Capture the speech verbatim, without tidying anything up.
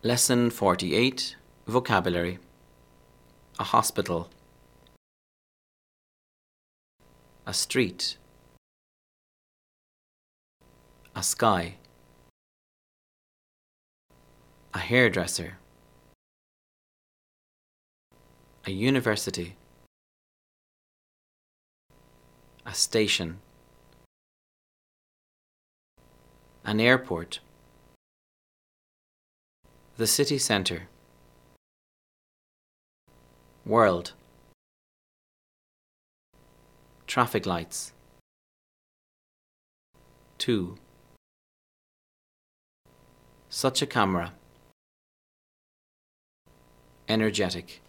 Lesson forty-eight, Vocabulary. A hospital. A street. A sky. A hairdresser. A university. A station. An airport. The city centre. World. Traffic lights. Two. Such a camera. Energetic.